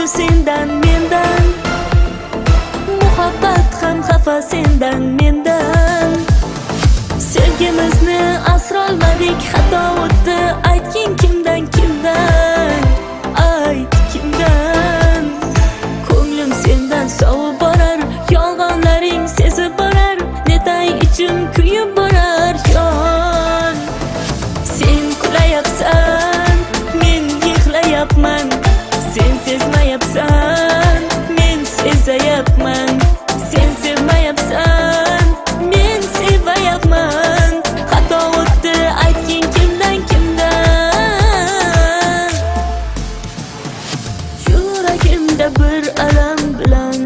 sendan mendan, muhabbat ham xafa sendan mendan. Sevgimizni asrolmadik, xato o'tdi, aytgin kimdan kimdan, ayt kimdan. Ko'nglim sendan sovib borar, yolg'onlaring sezib borar, netay ichim kuyib borar yon. Sen kulayapsan, men yig'layapman, sen sezmayapsan, men sezayapman. Sen sevmayapsan, men sevayapman. Xato o'tdi, aytgin kimdan kimdan. Yuragimda bir alam bilan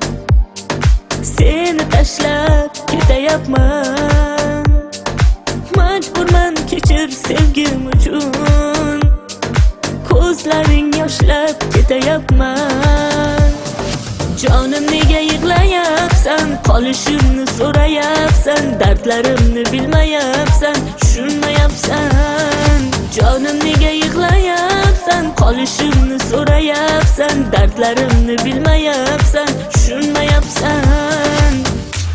seni tashlab ketayapman. Majburman, kechir sevgim uchun, ko'zlaring yoshlab ketayapman. Jonim nega yig'layapsan, qolishimni so'rayapsan, dardlarimni bilmayapsan, tushunmayapsan. Jonim nega yig'layapsan, qolishimni so'rayapsan, dardlarimni bilmayapsan, tushunmayapsan.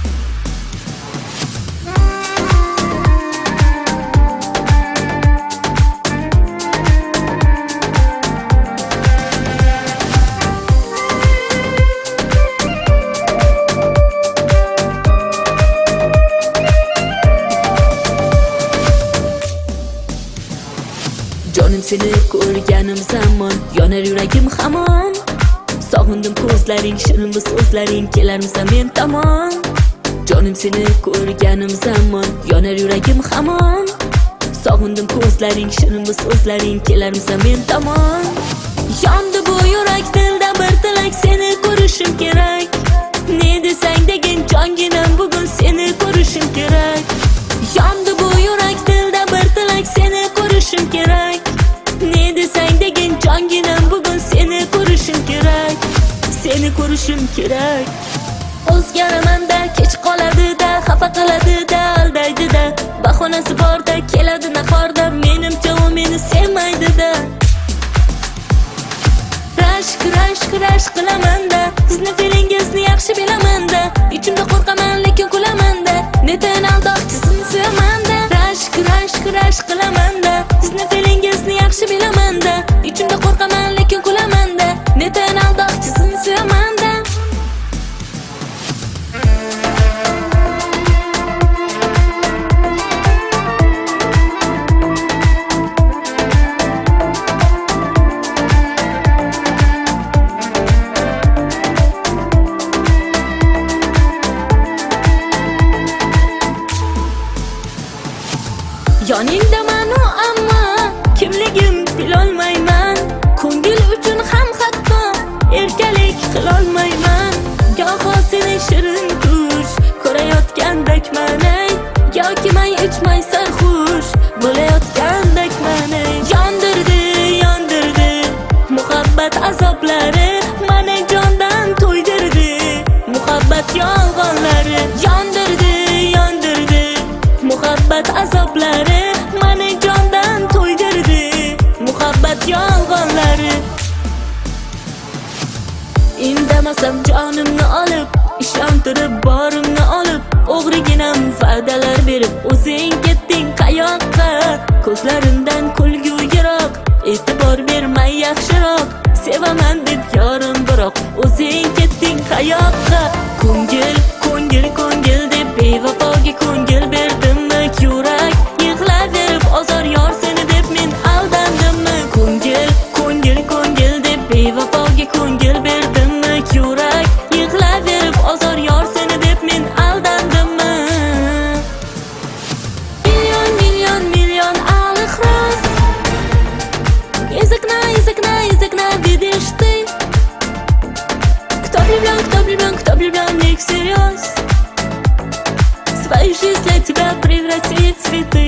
Jonim seni ko'rganim zamon, yonar yuragim hamon. Sog'indim ko'zlaring, shirin bu so'zlaring, kelarmisan men tomon. Jonim seni ko'rganim zamon, yonar yuragim hamon. Sog'indim ko'zlaring, shirin bu so'zlaring, kelarmisan men tomon. Yondi bu yurak, dilda bir tilak, seni ko'rishim kerak. Ne desang degin jonginam, bugun seni ko'rishim kerak. Yondi bu yurak, dilda bir tilak, seni ko'rishim kerak. Ne desang degin jonginam, bugun seni ko'rishim kerak. Seni ko'rishim kerak. O'zgaraman-da, kech qoladi-da, xafa qiladi-da, aldaydi-da. Bahonasi bor-da, keladi nahorda, menimcha u meni sevmaydi-da. Rashk qilaman-da, sizni feelingizni yaxshi bilaman-da. Ichimda qo'rqaman, lekin kulaman-da, neten aldoqchi sizni sevaman-da. Rashk qilaman-da, sizni feelingizni yaxshi bilaman-da. Ichimda qo'rqaman, lekin kulaman-da, neten aldoqchi sizni sevaman-da. Yoningdaman ammo kimligim bilolmayman. Ko'ngil uchun ham hatto erkalik qilolmayman. Goho seni shirin tush ko'rayotgandakman, yoki may ichmay sarxush bo'layotgandakman. Yondirdi muhabbat azoblari, mani jondan to'ydirdi muhabbat yolg'onlari. Yondirdi muhabbat azoblari, mani jondan to'ydirdi muhabbat yolg'onlari. Indamasam jonimni olib, ishontirib borimni olib, o'g'riginam va'dalar berib, o'zing ketding qayoqqa. Ko'zlarimdan kulgu yiroq, e'tibor bermay yaxshiroq. Sevaman deb yorim biroq, o'zing ketding qayoqqa. Ko'ngil deb bevafoga ko'ngil berdimmi? Yurak yig'laverib ozor, yor seni deb men aldandimmi? Ko'ngil deb bevafoga ko'ngil berdimmi? Yurak yig'laverib ozor, yor seni deb men aldandimmi? Million алых роз, из окна видишь ты. Кто влюблен, не всерьез, свою жизнь для тебя превратит в цветы.